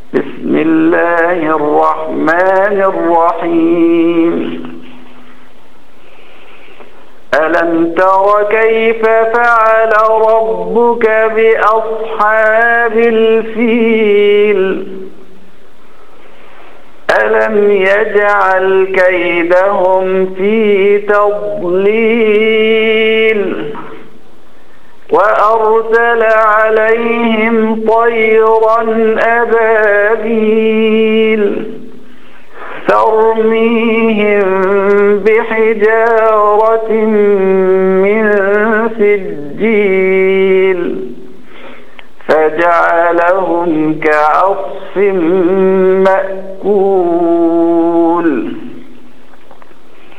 بسم الله الرحمن الرحيم. ألم تر كيف فعل ربك بأصحاب الفيل ألم يجعل كيدهم في تضليل وأرسل عليهم طيرا أبابيل ترميهم بحجارة من سجيل فجعلهم كعصف